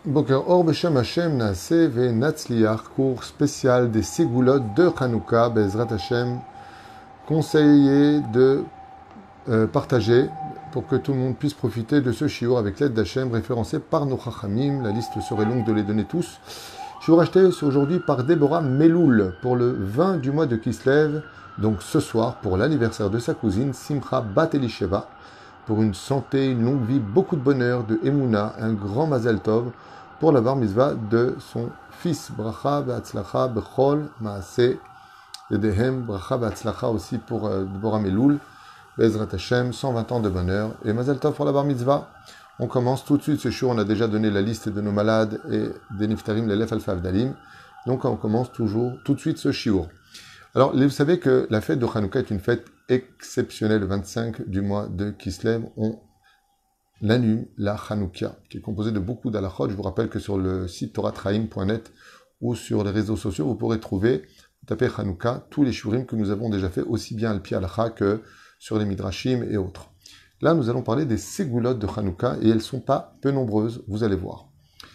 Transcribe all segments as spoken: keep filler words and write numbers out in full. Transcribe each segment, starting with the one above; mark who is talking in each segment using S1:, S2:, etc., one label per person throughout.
S1: Boker Or Beshem Hashem Naaseh Ve'Natzliach, cours spécial des Ségoulot de Hanouka, Bezrat Hashem, conseillé de euh, partager pour que tout le monde puisse profiter de ce shiur avec l'aide d'Hashem, référencé par nos Chachamim. La liste serait longue de les donner tous. Shiur acheté aujourd'hui par Déborah Meloul pour le vingt du mois de Kislev, donc ce soir pour l'anniversaire de sa cousine Simcha Bat Elisheva, pour une santé, une longue vie, beaucoup de bonheur, de Emouna, un grand Mazel Tov pour la bar mitzvah de son fils. Bracha Be'atzlacha Bechol Maaseh Yedehem. Bracha Be'atzlacha aussi pour euh, Deborah Meloul. Bezrat Hashem, cent vingt ans de bonheur. Et Mazel Tov pour la bar mitzvah. On commence tout de suite ce shiur. On a déjà donné la liste de nos malades et des niftarim, l'Elef Alpha Avdalim. Donc on commence toujours tout de suite ce shiur. Alors, vous savez que la fête de Hanouka est une fête exceptionnelle. Le vingt-cinq du mois de Kislev, on allume la Hanouka, qui est composée de beaucoup d'halachot. Je vous rappelle que sur le site toratraim point net ou sur les réseaux sociaux, vous pourrez trouver, vous tapez Hanouka, tous les shurim que nous avons déjà fait, aussi bien al pi halacha que sur les midrashim et autres. Là, nous allons parler des ségoulot de Hanouka, et elles ne sont pas peu nombreuses, vous allez voir.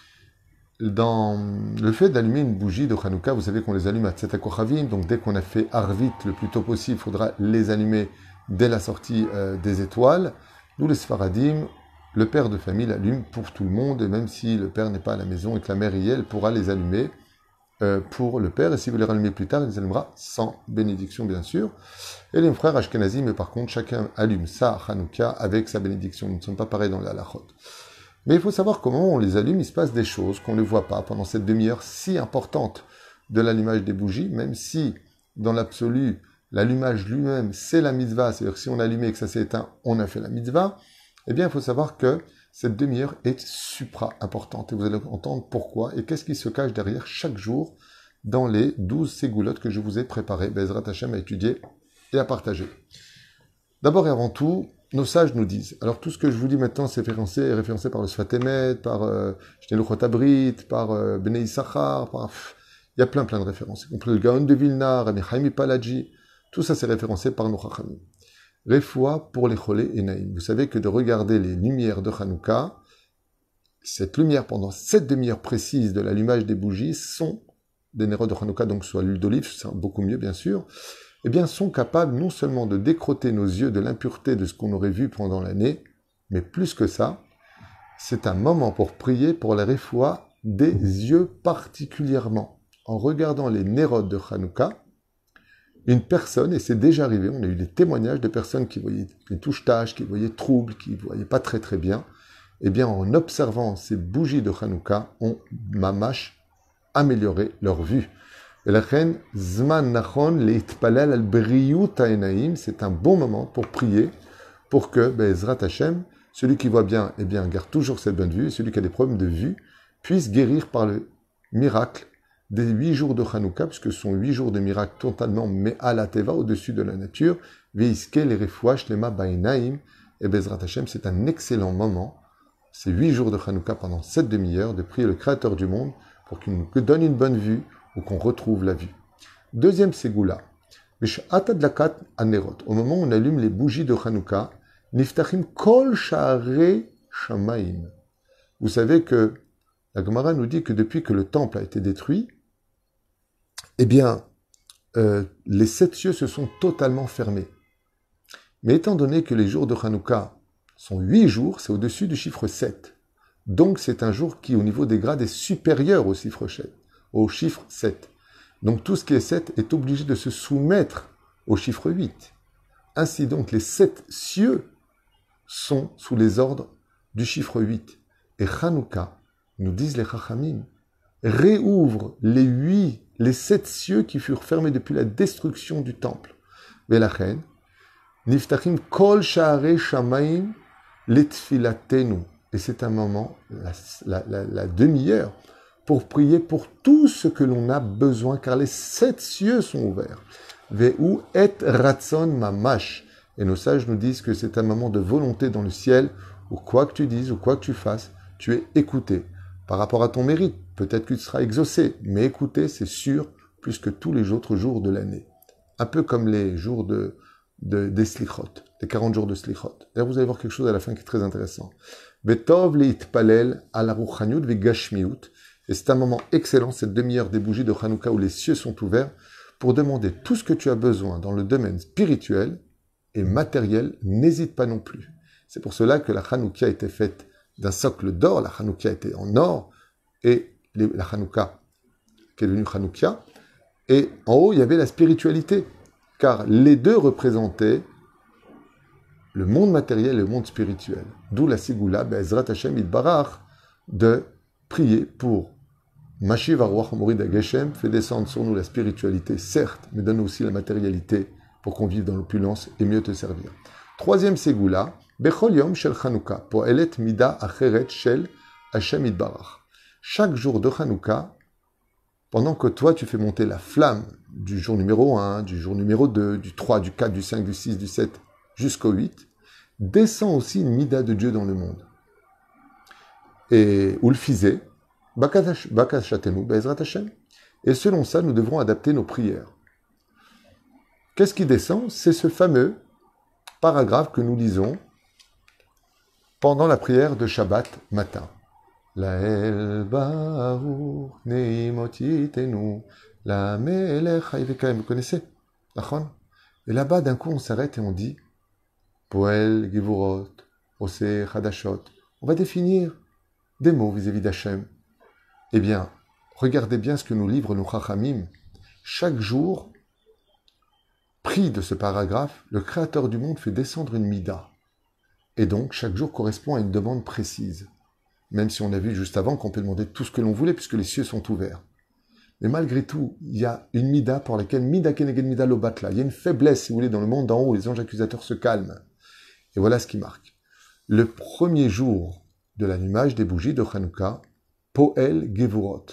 S1: Dans le fait d'allumer une bougie de Hanouka, vous savez qu'on les allume à Tzet HaKochavim, donc dès qu'on a fait Arvit le plus tôt possible, il faudra les allumer dès la sortie euh, des étoiles. Nous, les Sfaradim, le père de famille l'allume pour tout le monde, et même si le père n'est pas à la maison et que la mère y est, elle pourra les allumer euh, pour le père, et si vous les rallumez plus tard, il les allumera sans bénédiction, bien sûr. Et les frères Ashkenazim, mais par contre, chacun allume sa Hanouka avec sa bénédiction. Nous ne sommes pas pareils dans la halachot. Mais il faut savoir comment on les allume, il se passe des choses qu'on ne voit pas pendant cette demi-heure si importante de l'allumage des bougies, même si, dans l'absolu, l'allumage lui-même, c'est la mitzvah, c'est-à-dire que si on a allumé et que ça s'est éteint, on a fait la mitzvah, eh bien, il faut savoir que cette demi-heure est supra-importante. Et vous allez entendre pourquoi et qu'est-ce qui se cache derrière chaque jour dans les douze ségoulottes que je vous ai préparées, Bezrat Hashem, à étudier et à partager. D'abord et avant tout, nos sages nous disent, alors tout ce que je vous dis maintenant, c'est référencé, est référencé par le Sfat Emet, par euh, Shneluchot Abrit, par euh, Bnei Issachar, par... Pff, il y a plein plein de références, y compris le Gaon de Vilna, Rabbi Chaim Palaji, tout ça c'est référencé par nos Chachamim. Refoua pour les Cholé et Naïm. Vous savez que de regarder les lumières de Hanouka, cette lumière pendant cette demi-heure précise de l'allumage des bougies sont des nérodes de Hanouka, donc soit l'huile d'olive, c'est beaucoup mieux bien sûr, eh bien, sont capables non seulement de décrotter nos yeux de l'impureté de ce qu'on aurait vu pendant l'année, mais plus que ça, c'est un moment pour prier pour la refoua des yeux particulièrement. En regardant les nérodes de Hanouka, une personne, et c'est déjà arrivé, on a eu des témoignages de personnes qui voyaient les touches-taches, qui voyaient troubles, qui ne voyaient pas très très bien, eh bien, en observant ces bougies de Hanouka, on mamache amélioré leur vue. Zman Nachon Leitpalel al Briyut Haenaim, c'est un bon moment pour prier, pour que Bezrat Hashem, celui qui voit bien, eh bien, garde toujours cette bonne vue, et celui qui a des problèmes de vue, puisse guérir par le miracle des huit jours de Hanouka, puisque ce sont huit jours de miracle totalement Me'al Teva, au-dessus de la nature, Veiske les refouach lema Bainaim, et Bezrat Hashem, c'est un excellent moment, ces huit jours de Hanouka pendant cette demi-heure, de prier le Créateur du monde, pour qu'il nous donne une bonne vue, ou qu'on retrouve la vue. Deuxième ségoula, Atadlakat Anerot, au moment où on allume les bougies de Hanouka, Niftachim Kol Sha'are Shamaim. Vous savez que la Gemara nous dit que depuis que le temple a été détruit, eh bien, euh, les sept cieux se sont totalement fermés. Mais étant donné que les jours de Hanouka sont huit jours, c'est au-dessus du chiffre sept. Donc c'est un jour qui, au niveau des grades, est supérieur au chiffre sept. Au chiffre sept. Donc tout ce qui est sept est obligé de se soumettre au chiffre huit. Ainsi donc les sept cieux sont sous les ordres du chiffre huit. Et Hanouka, nous disent les Chachamim, réouvre les huit, les sept cieux qui furent fermés depuis la destruction du temple. Velachen, Niftachim kol sha'are shamaim letfilatenu. Et c'est un moment, la, la, la, la demi-heure, pour prier pour tout ce que l'on a besoin, car les sept cieux sont ouverts. Ve'u et ratson mamash. Et nos sages nous disent que c'est un moment de volonté dans le ciel, où quoi que tu dises, ou quoi que tu fasses, tu es écouté. Par rapport à ton mérite, peut-être que tu seras exaucé, mais écouté, c'est sûr, plus que tous les autres jours de l'année. Un peu comme les jours de, de, des slichot, les quarante jours de slichot. D'ailleurs, vous allez voir quelque chose à la fin qui est très intéressant. Vetov leitpalel ala ruchaniut vegashmiut. Et c'est un moment excellent, cette demi-heure des bougies de Hanouka où les cieux sont ouverts pour demander tout ce que tu as besoin dans le domaine spirituel et matériel. N'hésite pas non plus. C'est pour cela que la Hanouka a été faite d'un socle d'or, la Hanouka était en or, et les, la Hanouka qui est devenue Hanouka, et en haut il y avait la spiritualité, car les deux représentaient le monde matériel et le monde spirituel. D'où la Ségoula, Be'ezrat Hashem Yitbarach, de prier pour Mashiv Aruach Morid Ageshem, fait descendre sur nous la spiritualité, certes, mais donne aussi la matérialité pour qu'on vive dans l'opulence et mieux te servir. Troisième Ségoula, Bechol Yom Shel Chanukah, Po'elet Mida Acheret Shel Hashem Yitbarach. Chaque jour de Chanukah, pendant que toi tu fais monter la flamme du jour numéro un, du jour numéro deux, du trois, du quatre, du cinq, du six, du sept, jusqu'au huit, descend aussi une Mida de Dieu dans le monde. Et Ulfizé, Bakashatenu, Be'ezrat Hashem. Et selon ça, nous devrons adapter nos prières. Qu'est-ce qui descend? C'est ce fameux paragraphe que nous lisons pendant la prière de Shabbat matin. Lael Baruch Neimotitenu, la Melech Haïvekaim. Vous connaissez? Et là-bas, d'un coup, on s'arrête et on dit Poel Givurot, Ose Hadashot. On va définir des mots vis-à-vis d'Hachem. Eh bien, regardez bien ce que nous livrent nos Chachamim. Chaque jour, pris de ce paragraphe, le Créateur du monde fait descendre une Mida. Et donc, chaque jour correspond à une demande précise. Même si on a vu juste avant qu'on peut demander tout ce que l'on voulait, puisque les cieux sont ouverts. Mais malgré tout, il y a une Mida pour laquelle Mida Keneged Mida Lobatla. Il y a une faiblesse, si vous voulez, dans le monde d'en haut, où les anges accusateurs se calment. Et voilà ce qui marque. Le premier jour de l'allumage des bougies de Hanouka, Poel Gevurot.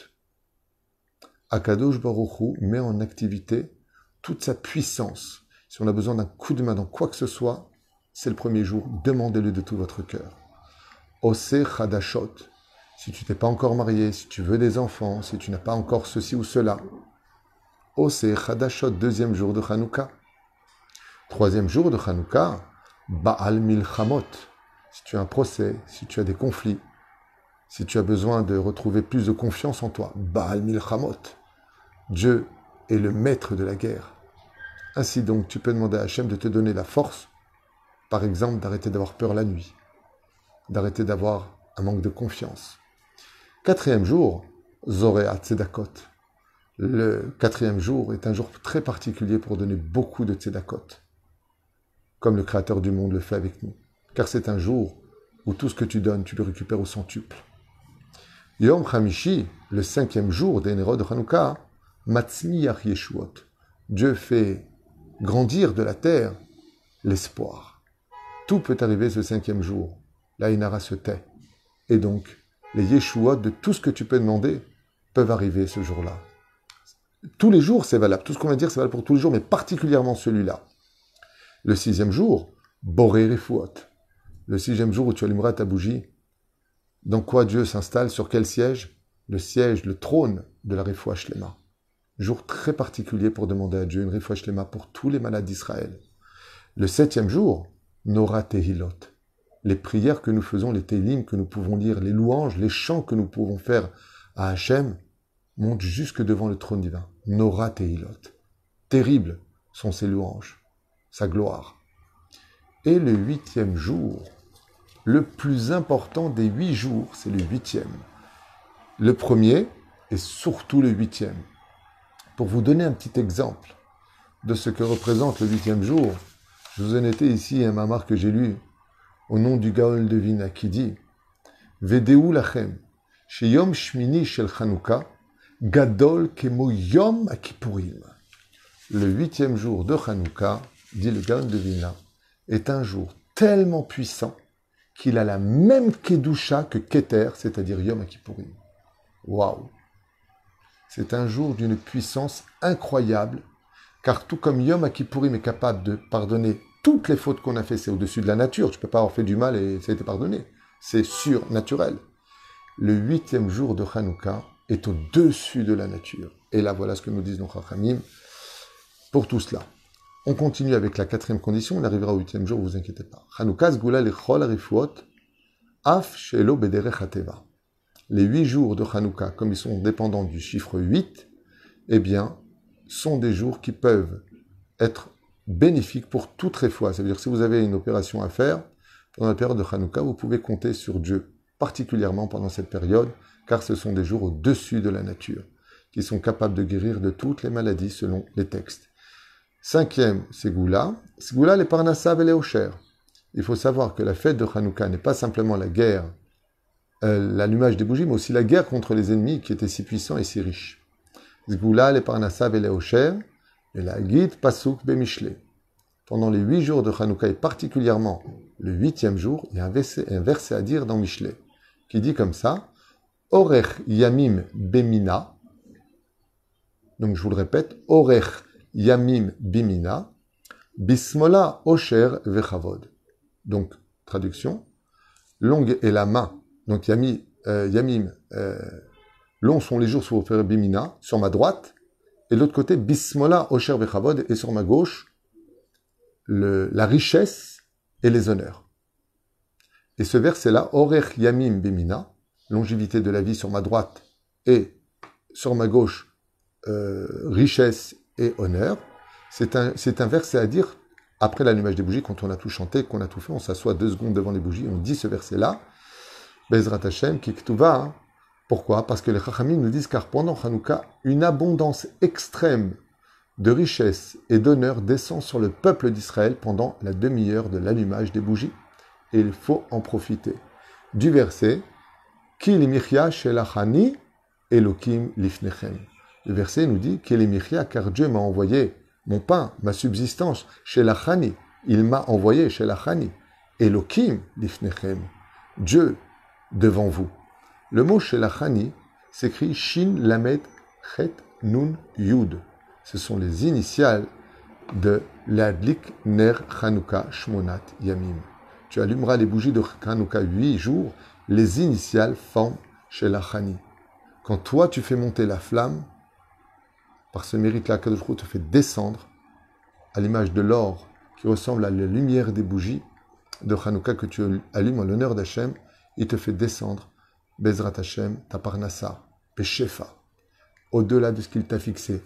S1: Akadosh Baruch Hu met en activité toute sa puissance. Si on a besoin d'un coup de main dans quoi que ce soit, c'est le premier jour, demandez-le de tout votre cœur. Ose Chadashot. Si tu t'es pas encore marié, si tu veux des enfants, si tu n'as pas encore ceci ou cela. Ose Chadashot, deuxième jour de Hanouka. Troisième jour de Hanouka, Baal Milchamot. Si tu as un procès, si tu as des conflits, si tu as besoin de retrouver plus de confiance en toi, Baal Milchamot. Dieu est le maître de la guerre. Ainsi donc, tu peux demander à Hachem de te donner la force, par exemple, d'arrêter d'avoir peur la nuit, d'arrêter d'avoir un manque de confiance. Quatrième jour, Zoréa Tzedakot. Le quatrième jour est un jour très particulier pour donner beaucoup de Tzedakot, comme le Créateur du monde le fait avec nous. Car c'est un jour où tout ce que tu donnes, tu le récupères au centuple. Yom Hamishi, le cinquième jour des Nérodes de Hanouka, Matzniach Yeshuot. Dieu fait grandir de la terre l'espoir. Tout peut arriver ce cinquième jour. La Inara se tait. Et donc, les Yeshuot de tout ce que tu peux demander peuvent arriver ce jour-là. Tous les jours, c'est valable. Tout ce qu'on va dire, c'est valable pour tous les jours, mais particulièrement celui-là. Le sixième jour, Boré Refuot. Le sixième jour où tu allumeras ta bougie, dans quoi Dieu s'installe, sur quel siège? Le siège, le trône de la Refoua Shlema. Jour très particulier pour demander à Dieu une Refoua Shlema pour tous les malades d'Israël. Le septième jour, Nora Tehilot. Les prières que nous faisons, les Tehillim que nous pouvons lire, les louanges, les chants que nous pouvons faire à Hachem, montent jusque devant le trône divin. Nora Tehilot. Terribles sont ces louanges, sa gloire. Et le huitième jour, le plus important des huit jours, c'est le huitième. Le premier et surtout le huitième. Pour vous donner un petit exemple de ce que représente le huitième jour, je vous en étais ici un mamar que j'ai lu au nom du Gaon de Vina qui dit Vedeu lachem, sheyom shmini shel Chanukah, gadol kemo yom akipurim. Le huitième jour de Hanouka, dit le Gaon de Vilna, est un jour tellement puissant qu'il a la même Kedusha que Keter, c'est-à-dire Yom Kippourim. Waouh! C'est un jour d'une puissance incroyable, car tout comme Yom Kippourim est capable de pardonner toutes les fautes qu'on a faites, c'est au-dessus de la nature, tu ne peux pas avoir fait du mal et ça a été pardonné. C'est surnaturel. Le huitième jour de Hanouka est au-dessus de la nature. Et là, voilà ce que nous disent nos Chachamim pour tout cela. On continue avec la quatrième condition, on arrivera au huitième jour, ne vous inquiétez pas. Hanouka zgoula lechol arifuot Af shelo bederech hateva. Les huit jours de Hanouka, comme ils sont dépendants du chiffre huit, eh bien, sont des jours qui peuvent être bénéfiques pour toute réfoua. Ça veut dire que si vous avez une opération à faire, pendant la période de Hanouka, vous pouvez compter sur Dieu, particulièrement pendant cette période, car ce sont des jours au-dessus de la nature, qui sont capables de guérir de toutes les maladies selon les textes. Cinquième, c'est Goula. Goula, les Parnassav et les Osher. Il faut savoir que la fête de Hanouka n'est pas simplement la guerre, euh, l'allumage des bougies, mais aussi la guerre contre les ennemis qui étaient si puissants et si riches. Goula, les Parnassav et les Osher, et la Gid Pasuk Bemishle. Pendant les huit jours de Hanouka, et particulièrement le huitième jour, il y a un verset, un verset à dire dans Mishle, qui dit comme ça, Orech Yamim Bemina. Donc je vous le répète, Orech Yamim Bimina, Bismola Osher Vechavod. Donc, traduction, longue est la main. Donc, Yami, euh, Yamim, euh, longs sont les jours sur le Bimina, sur ma droite, et de l'autre côté, Bismola Osher Vechavod, et sur ma gauche, le, la richesse et les honneurs. Et ce verset-là, Orech Yamim Bimina, longévité de la vie sur ma droite, et sur ma gauche, euh, richesse et honneur, c'est un, c'est un verset à dire après l'allumage des bougies, quand on a tout chanté, qu'on a tout fait, on s'assoit deux secondes devant les bougies, on dit ce verset-là, Bezrat Hashem, Kiktuva. Pourquoi? Parce que les Chachamim nous disent, car pendant Hanouka, une abondance extrême de richesse et d'honneur descend sur le peuple d'Israël pendant la demi-heure de l'allumage des bougies. Et il faut en profiter. Du verset, Ki limichya shelachani Elokim lifnechem. Le verset nous dit, Ki limichya, car Dieu m'a envoyé mon pain, ma subsistance, chez la Chani. Il m'a envoyé chez la Chani. Elokim lifnechem. Dieu devant vous. Le mot chez la Chani s'écrit Shin Lamed Chet Nun Yud. Ce sont les initiales de l'Adlik Ner Chanukah Shmonat Yamim. Tu allumeras les bougies de Hanouka huit jours, les initiales forment chez la Chani. Quand toi tu fais monter la flamme, par ce mérite-là, Kadosh Baruch Hu te fait descendre à l'image de l'or qui ressemble à la lumière des bougies de Hanouka que tu allumes en l'honneur d'Hachem, il te fait descendre Bezrat Hashem, ta parnassa, Peshefa, au-delà de ce qu'il t'a fixé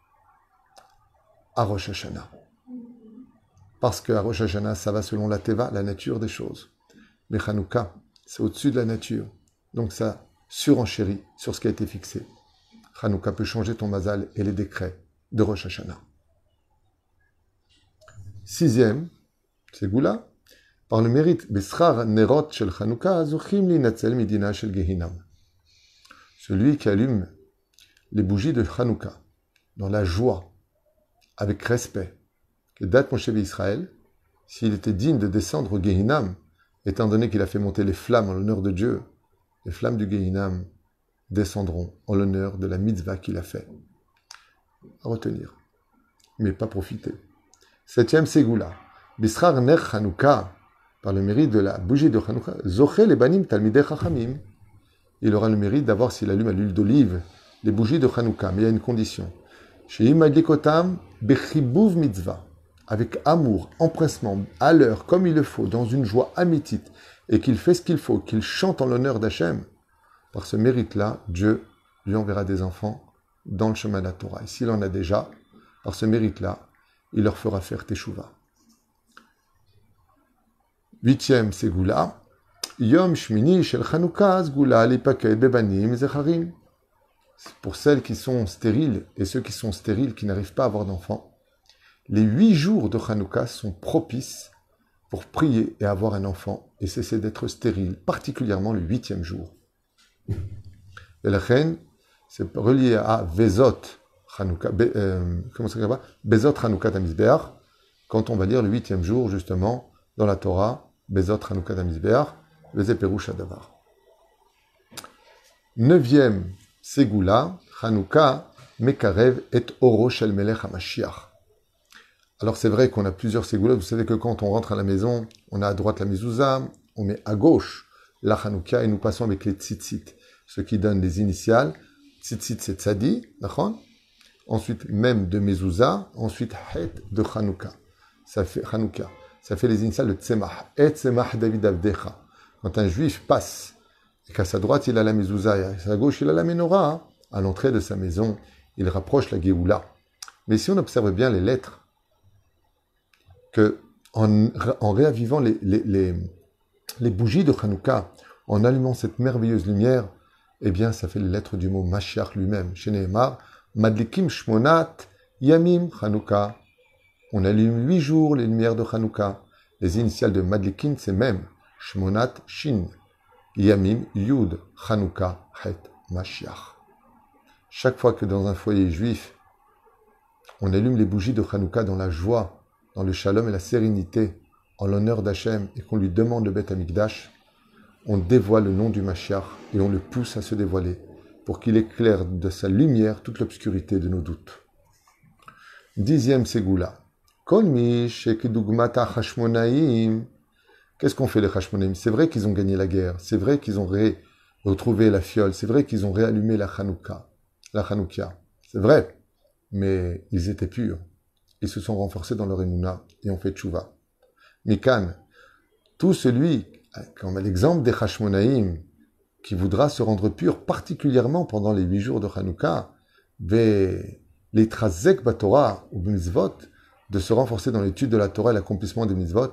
S1: à Rosh Hashanah. Parce qu'à Rosh Hashanah, ça va selon la Teva, la nature des choses. Mais Hanouka, c'est au-dessus de la nature. Donc ça surenchérit sur ce qui a été fixé. Hanouka peut changer ton mazal et les décrets de Rosh Hashanah. Sixième, c'est Goula. Par le mérite, Besrar Nerot shel Hanouka, Zochim li Natzel Midina shel Gehinam. Celui qui allume les bougies de Hanouka dans la joie, avec respect, que date Moshe Israël, s'il était digne de descendre au Gehinam, étant donné qu'il a fait monter les flammes en l'honneur de Dieu, les flammes du Gehinam descendront en l'honneur de la mitzvah qu'il a fait. À retenir, mais pas profiter. Septième Ségoula. Bisrar Ner Hanouka, par le mérite de la bougie de Hanouka, Zoché les banim talmidei chachamim. Il aura le mérite d'avoir, s'il allume à l'huile d'olive, les bougies de Hanouka, mais il y a une condition. Sheim adlikotam bechibuv mitzvah, avec amour, empressement, à l'heure, comme il le faut, dans une joie amitite, et qu'il fait ce qu'il faut, qu'il chante en l'honneur d'Hachem. Par ce mérite-là, Dieu lui enverra des enfants dans le chemin de la Torah. Et s'il en a déjà, par ce mérite-là, il leur fera faire Teshuvah. Huitième, c'est Goula. Yom Shmini shel Chanukah, Goula lipaked bebanim zecharim. Pour celles qui sont stériles et ceux qui sont stériles, qui n'arrivent pas à avoir d'enfants, les huit jours de Hanouka sont propices pour prier et avoir un enfant et cesser d'être stérile, particulièrement le huitième jour. Et la reine, c'est relié à Vezot Hanouka, Be, euh, comment ça s'appelle? Bezot Hanouka Tamizbeach, quand on va dire le huitième jour, justement, dans la Torah, Bezot Hanouka Tamizbeach, Veze Perush Adavar. Neuvième, Ségoula, Hanouka, Mekarev et Oro Shel Melech HaMashiach. Alors c'est vrai qu'on a plusieurs Ségoulas. Vous savez que quand on rentre à la maison, on a à droite la mezouza, on met à gauche la Hanouka et nous passons avec les tzitzit, ce qui donne les initiales. Tzitzit c'est tzadi, d'accord? Ensuite même de mezouza, ensuite het de Hanouka. Ça fait Hanouka. Ça fait les initiales de tzemach. Et tzemach David Avdecha. Quand un juif passe et qu'à sa droite il a la mezouza et à sa gauche il a la menorah, hein, à l'entrée de sa maison, il rapproche la Géoula. Mais si on observe bien les lettres, que en, en réavivant les, les, les, les bougies de Hanouka, en allumant cette merveilleuse lumière, eh bien, ça fait les lettres du mot Mashiach lui-même. Chez Nehemar, Madlikim Shmonat Yamim Hanouka. On allume huit jours les lumières de Hanouka. Les initiales de Madlikim, c'est même Shmonat Shin. Yamim Yud Hanouka Het Mashiach. Chaque fois que dans un foyer juif, on allume les bougies de Hanouka dans la joie, dans le shalom et la sérénité, en l'honneur d'Hachem, et qu'on lui demande le Beth Amikdash, on dévoile le nom du Mashiach et on le pousse à se dévoiler pour qu'il éclaire de sa lumière toute l'obscurité de nos doutes. Dixième Ségoula. Kol mi shekidugmata Hashmonaïm. Qu'est-ce qu'ont fait les Hashmonaïm? C'est vrai qu'ils ont gagné la guerre, c'est vrai qu'ils ont ré- retrouvé la fiole, c'est vrai qu'ils ont réallumé la Hanouka, la Hanoukia. C'est vrai, mais ils étaient purs. Ils se sont renforcés dans leur émouna et ont fait tchouva. Mikan, tout celui, comme l'exemple des Hashmonaïm, qui voudra se rendre pur, particulièrement pendant les huit jours de Hanouka, les trazek batorah ou mitzvot, de se renforcer dans l'étude de la Torah et l'accomplissement des mitzvot,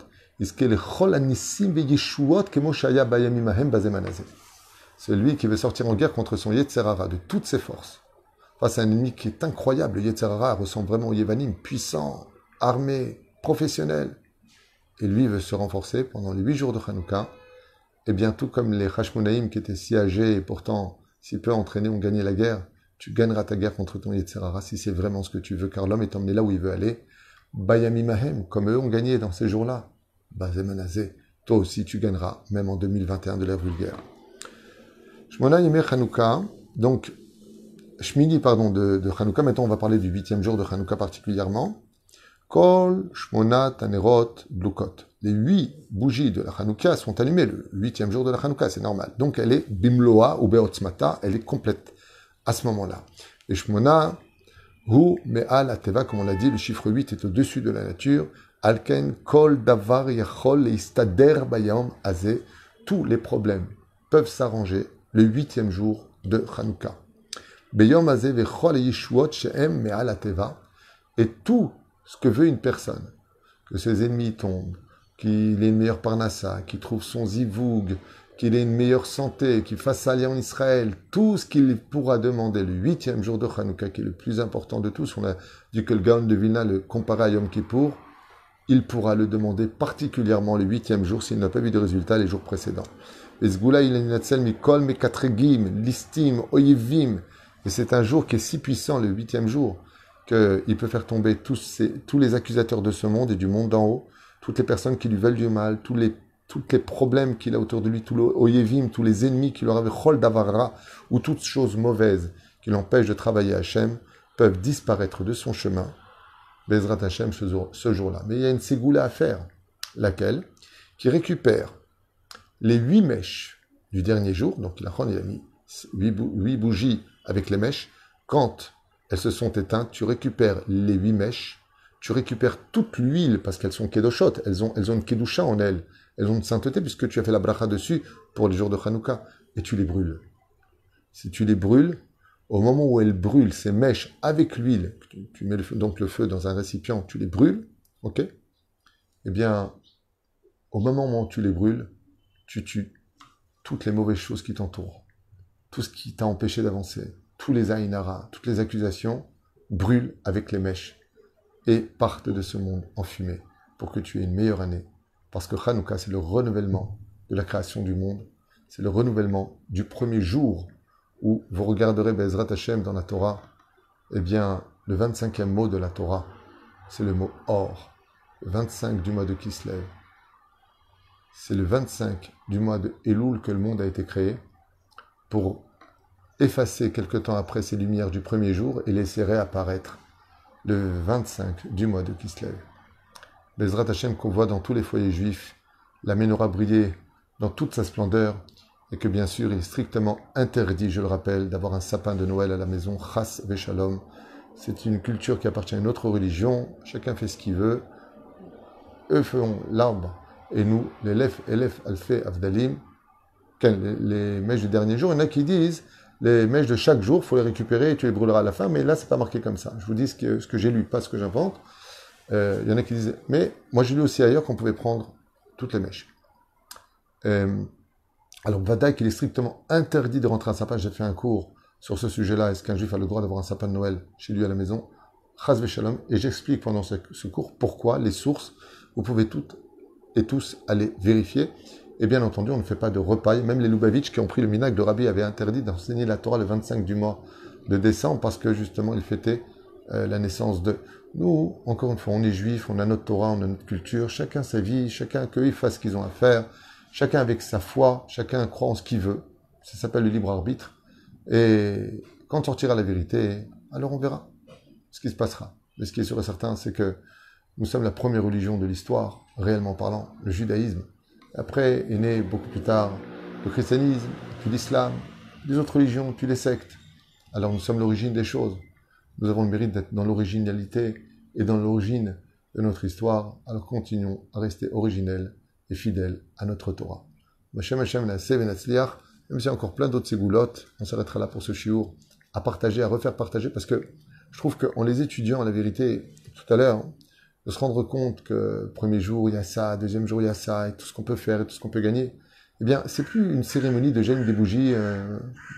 S1: celui qui veut sortir en guerre contre son Yetzer Hara de toutes ses forces, face à un ennemi qui est incroyable. Le Yetzer Hara ressemble vraiment au Yevanim, puissant, armé, professionnel. Et lui veut se renforcer pendant les huit jours de Hanouka. Et bien, tout comme les Hashmonaïm qui étaient si âgés et pourtant si peu entraînés ont gagné la guerre, tu gagneras ta guerre contre ton Yetzer Hara si c'est vraiment ce que tu veux, car l'homme est emmené là où il veut aller. Bayami Mahem, comme eux ont gagné dans ces jours-là. Bazemanazé, toi aussi tu gagneras, même en deux mille vingt et un de l'ère vulgaire. Shmona Yemei Hanouka, donc, Shmini, pardon, de, de Hanouka. Maintenant, on va parler du huitième jour de Hanouka particulièrement. Kol Shmona Tanerot Blukot. Les huit bougies de la Hanouka sont allumées le huitième jour de la Hanouka, c'est normal. Donc, elle est Bimloa ou Beotzmata, elle est complète à ce moment-là. Et Shmona, Hu Me'al Ateva, comme on l'a dit, le chiffre huit est au-dessus de la nature. Alken Kol Davar Yachol Istader Bayam Azeh. Tous les problèmes peuvent s'arranger le huitième jour de Hanouka. Beyom Azeh Vechol Yishuot She'em Me'al Ateva. Et tout ce que veut une personne, que ses ennemis tombent, qu'il ait une meilleure parnassa, qu'il trouve son zivoug, qu'il ait une meilleure santé, qu'il fasse allier en Israël, tout ce qu'il pourra demander le huitième jour de Hanouka, qui est le plus important de tous, on a dit que le Gaon de Vilna le comparait à Yom Kippour, il pourra le demander particulièrement le huitième jour s'il n'a pas vu de résultat les jours précédents. Et c'est un jour qui est si puissant, le huitième jour, qu'il peut faire tomber tous, ces, tous les accusateurs de ce monde et du monde d'en haut, toutes les personnes qui lui veulent du mal, tous les, tous les problèmes qu'il a autour de lui, tous les oyevim, tous les ennemis qui leur avaient chol davara, ou toutes choses mauvaises qui l'empêchent de travailler à Hachem, peuvent disparaître de son chemin. Bezrat Hachem ce, jour, ce jour-là. Mais il y a une ségoula à faire, laquelle, qui récupère les huit mèches du dernier jour, donc il a, il a mis huit, bou, huit bougies avec les mèches, quand elles se sont éteintes, tu récupères les huit mèches, tu récupères toute l'huile, parce qu'elles sont kedoshot, elles ont, elles ont une kedusha en elles, elles ont une sainteté, puisque tu as fait la bracha dessus pour les jours de Hanouka, et tu les brûles. Si tu les brûles, au moment où elles brûlent ces mèches avec l'huile, tu, tu mets le feu, donc le feu dans un récipient, tu les brûles, ok? Eh bien, au moment où tu les brûles, tu tues toutes les mauvaises choses qui t'entourent, tout ce qui t'a empêché d'avancer, tous les aïnara, toutes les accusations, brûlent avec les mèches et partent de ce monde en fumée pour que tu aies une meilleure année. Parce que Hanouka, c'est le renouvellement de la création du monde, c'est le renouvellement du premier jour où vous regarderez Bezrat Hashem dans la Torah, eh bien, le vingt-cinquième mot de la Torah, c'est le mot Or, le vingt-cinq du mois de Kislev. C'est le vingt-cinq du mois de Elul que le monde a été créé pour effacer quelque temps après ces lumières du premier jour et laisser réapparaître le vingt-cinq du mois de Kislev. Bezrat Hashem qu'on voit dans tous les foyers juifs, la menorah briller dans toute sa splendeur, et que bien sûr il est strictement interdit, je le rappelle, d'avoir un sapin de Noël à la maison, chas veshalom. C'est une culture qui appartient à une autre religion, chacun fait ce qu'il veut, eux font l'arbre, et nous, l'élève, élève alfé avdalim, Quelles les, les mèches du dernier jour, il y en a qui disent les mèches de chaque jour, il faut les récupérer et tu les brûleras à la fin, mais là, c'est pas marqué comme ça. Je vous dis ce que, ce que j'ai lu, pas ce que j'invente. Euh, il y en a qui disent, mais moi j'ai lu aussi ailleurs qu'on pouvait prendre toutes les mèches. Euh, alors, Vadaï, qu'il est strictement interdit de rentrer un sapin. J'ai fait un cours sur ce sujet-là. Est-ce qu'un juif a le droit d'avoir un sapin de Noël chez lui à la maison? Chas v'shalom. Et j'explique pendant ce, ce cours pourquoi, les sources, vous pouvez toutes et tous aller vérifier. Et bien entendu, on ne fait pas de repaille. Même les Lubavitch qui ont pris le minag de Rabbi avaient interdit d'enseigner la Torah le vingt-cinq du mois de décembre parce que justement, ils fêtaient euh, la naissance de... Nous, encore une fois, on est juifs, on a notre Torah, on a notre culture. Chacun sa vie, chacun qu'ils fassent ce qu'ils ont à faire. Chacun avec sa foi, chacun croit en ce qu'il veut. Ça s'appelle le libre arbitre. Et quand on sortira la vérité, alors on verra ce qui se passera. Mais ce qui est sûr et certain, c'est que nous sommes la première religion de l'histoire, réellement parlant, le judaïsme. Après est né beaucoup plus tard le christianisme, puis l'islam, les autres religions, puis les sectes. Alors nous sommes l'origine des choses. Nous avons le mérite d'être dans l'originalité et dans l'origine de notre histoire. Alors continuons à rester originels et fidèles à notre Torah. Hashem Hashem Naaseh Venatzliach, même s'il y a encore plein d'autres ségoulottes, on s'arrêtera là pour ce shiur, à partager, à refaire partager, parce que je trouve qu'en les étudiant, la vérité, tout à l'heure, de se rendre compte que premier jour il y a ça, deuxième jour il y a ça, et tout ce qu'on peut faire, et tout ce qu'on peut gagner, eh bien, c'est plus une cérémonie de gêne des bougies, euh,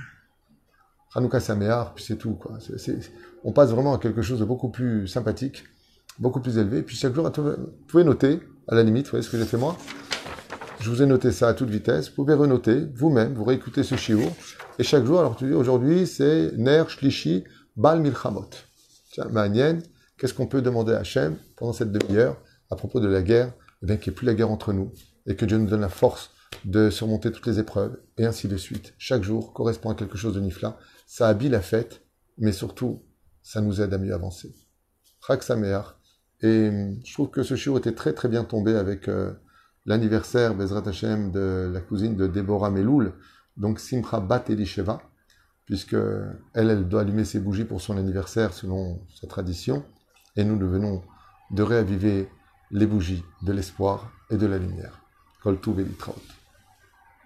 S1: Hanouka Sameach, puis c'est tout, quoi. C'est, c'est, on passe vraiment à quelque chose de beaucoup plus sympathique, beaucoup plus élevé, et puis chaque jour, vous pouvez noter, à la limite, vous voyez ce que j'ai fait moi? Je vous ai noté ça à toute vitesse. Vous pouvez renoter vous-même, vous réécoutez ce shiur. Et chaque jour, alors tu dis, aujourd'hui, c'est Ner Shlishi Bal Milchamot. Tiens, Ma'anien, qu'est-ce qu'on peut demander à Hachem pendant cette demi-heure à propos de la guerre? Eh bien, qu'il n'y ait plus la guerre entre nous et que Dieu nous donne la force de surmonter toutes les épreuves et ainsi de suite. Chaque jour correspond à quelque chose de nifla. Ça habille la fête, mais surtout, ça nous aide à mieux avancer. Chag Sameach. Et je trouve que ce shiur était très très bien tombé avec euh, l'anniversaire, Bezrat Hashem, de la cousine de Déborah Meloul, donc Simcha Bat Elisheva, puisque elle, elle doit allumer ses bougies pour son anniversaire selon sa tradition, et nous, nous venons de réaviver les bougies de l'espoir et de la lumière. Kol Tuv et Litraot.